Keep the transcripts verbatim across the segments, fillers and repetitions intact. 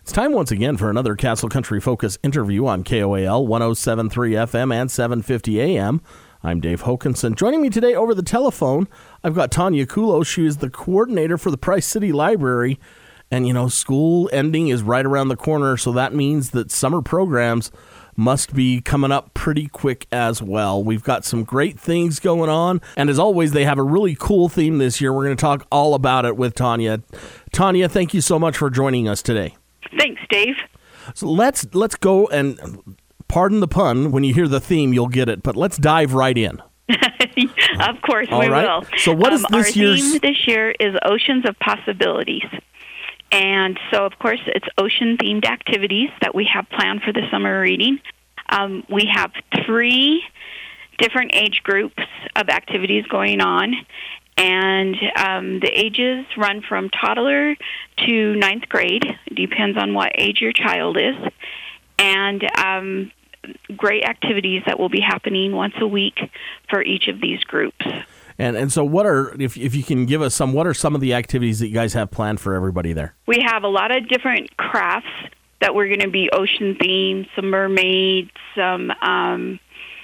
It's time once again for another Castle Country Focus interview on K O A L one oh seven point three F M and seven fifty A M. I'm Dave Hokinson. Joining me today over the telephone, I've got Tanya Kulo. She is the coordinator for the Price City Library. And, you know, school ending is right around the corner, so that means that summer programs must be coming up pretty quick as well. We've got some great things going on, and as always, they have a really cool theme this year. We're going to talk all about it with Tanya. Tanya, thank you so much for joining us today. Thanks, Dave. So let's let's go, and pardon the pun, when you hear the theme, you'll get it, but let's dive right in. Of course, all we right. will. So what is um, this our year's... theme this year is Oceans of Possibilities. And so, of course, it's ocean-themed activities that we have planned for the summer reading. Um, we have three different age groups of activities going on, and um, the ages run from toddler to ninth grade. It depends on what age your child is. And um, great activities that will be happening once a week for each of these groups. And and so what are, if if you can give us some, what are some of the activities that you guys have planned for everybody there? We have a lot of different crafts that we're going to be ocean themed, some mermaids, some um,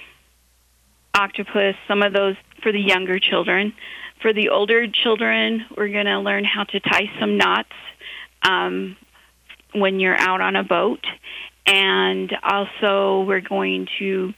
octopus, some of those for the younger children. For the older children, we're going to learn how to tie some knots um, when you're out on a boat. And also we're going to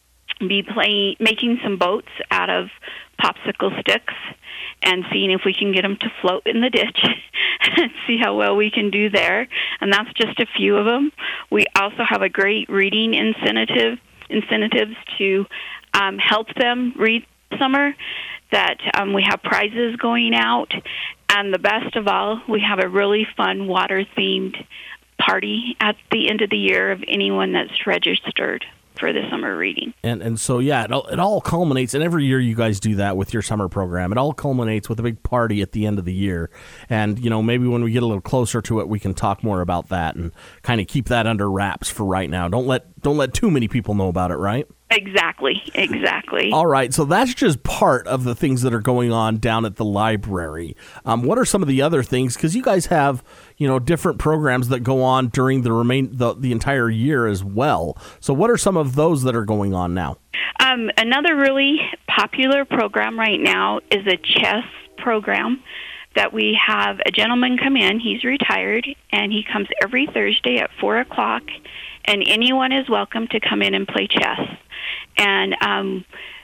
be playing, making some boats out of popsicle sticks and seeing if we can get them to float in the ditch and see how well we can do there. And that's just a few of them. We also have a great reading incentive, incentives to um, help them read summer, that um, we have prizes going out. And the best of all, we have a really fun water-themed party at the end of the year of anyone that's registered for the summer reading. And and so, yeah, it all, it all culminates, and every year you guys do that with your summer program. It all culminates with a big party at the end of the year. And, you know, maybe when we get a little closer to it, we can talk more about that and kind of keep that under wraps for right now. Don't let don't let too many people know about it, right? Exactly, exactly. All right, so that's just part of the things that are going on down at the library. Um, what are some of the other things? Because you guys have, you know, different programs that go on during the remain the, the entire year as well. So what are some of those that are going on now? Um, another really popular program right now is a chess program that we have a gentleman come in. He's retired, and he comes every Thursday at four o'clock, and anyone is welcome to come in and play chess. And um,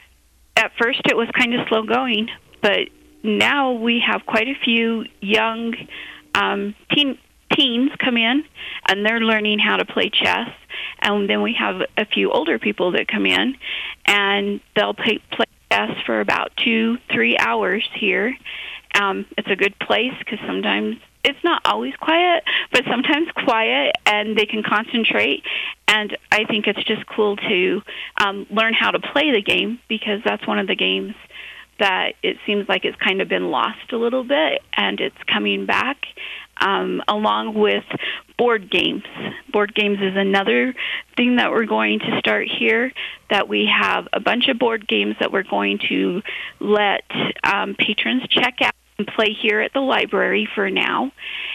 at first it was kind of slow going, but now we have quite a few young um, teen, teens come in, and they're learning how to play chess. And then we have a few older people that come in, and they'll play, play chess for about two, three hours here. Um, it's a good place because sometimes it's not always quiet, but sometimes quiet, and they can concentrate. And I think it's just cool to um, learn how to play the game, because that's one of the games that it seems like it's kind of been lost a little bit, and it's coming back, um, along with board games. Board games is another thing that we're going to start here, that we have a bunch of board games that we're going to let um, patrons check out and play here at the library for now.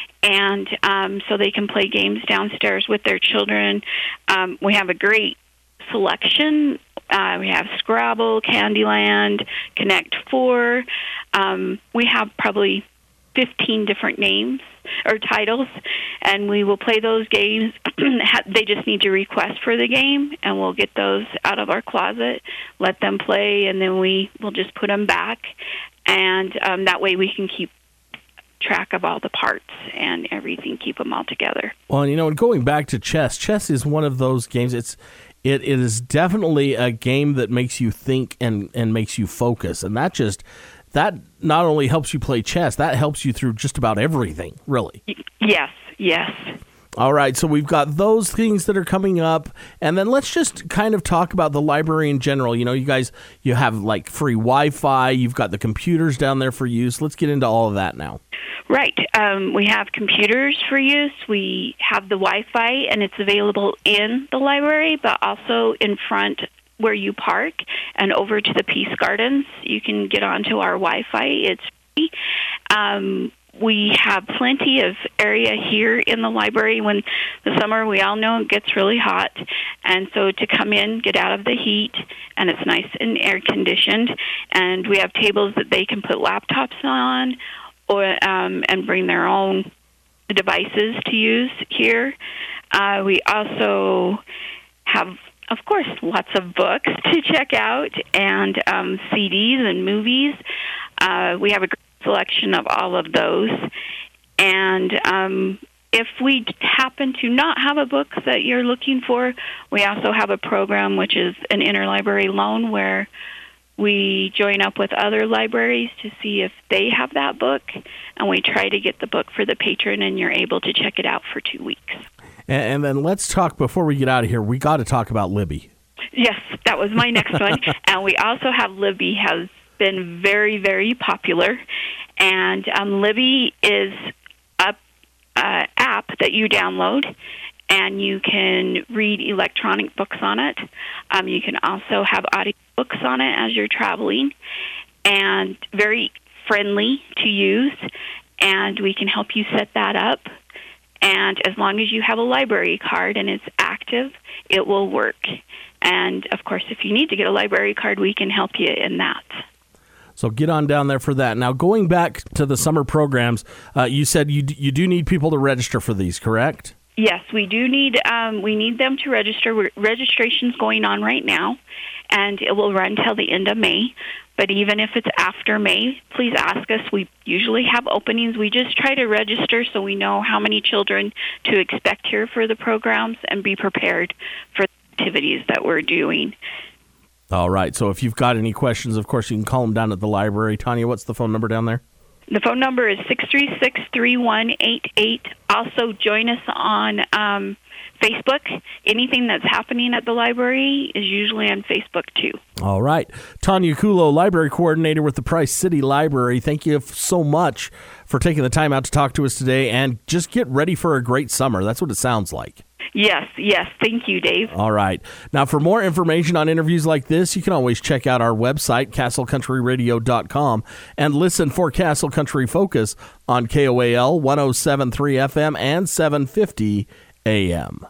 And um, so they can play games downstairs with their children. Um, we have a great selection. Uh, we have Scrabble, Candyland, Connect Four. Um, we have probably fifteen different names or titles, and we will play those games. They just need to request for the game, and we'll get those out of our closet, let them play, and then we will just put them back. And um, that way we can keep track of all the parts and everything, keep them all together. Well, you know, and going back to chess, chess is one of those games. It's it, it is definitely a game that makes you think and, and makes you focus. And that just, that not only helps you play chess, that helps you through just about everything, really. Yes, yes. All right, so we've got those things that are coming up, and then let's just kind of talk about the library in general. You know, you guys, you have like free Wi-Fi, you've got the computers down there for use. Let's get into all of that now. Right. Um, we have computers for use. We have the Wi-Fi, and it's available in the library, but also in front where you park and over to the Peace Gardens. You can get onto our Wi-Fi. It's free. Um, we have plenty of area here in the library. When the summer, we all know it gets really hot, and so to come in, get out of the heat, and it's nice and air conditioned, and we have tables that they can put laptops on, or um, and bring their own devices to use here. Uh, we also have, of course, lots of books to check out, and um, C Ds and movies. Uh, we have a great selection of all of those. And um, if we happen to not have a book that you're looking for, we also have a program which is an interlibrary loan, where we join up with other libraries to see if they have that book, and we try to get the book for the patron, and you're able to check it out for two weeks. And, and then let's talk, before we get out of here, we got to talk about Libby. Yes, that was my next one. And we also have Libby has been very, very popular. And um, Libby is a uh, app that you download, and you can read electronic books on it. Um, you can also have audio books on it as you're traveling, and very friendly to use, and we can help you set that up. And as long as you have a library card and it's active, it will work. And, of course, if you need to get a library card, we can help you in that. So get on down there for that. Now, going back to the summer programs, uh, you said you d- you do need people to register for these, correct? Yes, we do need um, we need them to register. We're, registration's going on right now, and it will run till the end of May. But even if it's after May, please ask us. We usually have openings. We just try to register so we know how many children to expect here for the programs and be prepared for the activities that we're doing. All right. So if you've got any questions, of course, you can call them down at the library. Tanya, what's the phone number down there? The phone number is six three six, three one eight eight. Also, join us on um, Facebook. Anything that's happening at the library is usually on Facebook, too. All right. Tanya Kulo, Library Coordinator with the Price City Library. Thank you so much for taking the time out to talk to us today, and just get ready for a great summer. That's what it sounds like. Yes, yes. Thank you, Dave. All right. Now, for more information on interviews like this, you can always check out our website, castle country radio dot com, and listen for Castle Country Focus on K O A L one oh seven point three F M and seven fifty A M.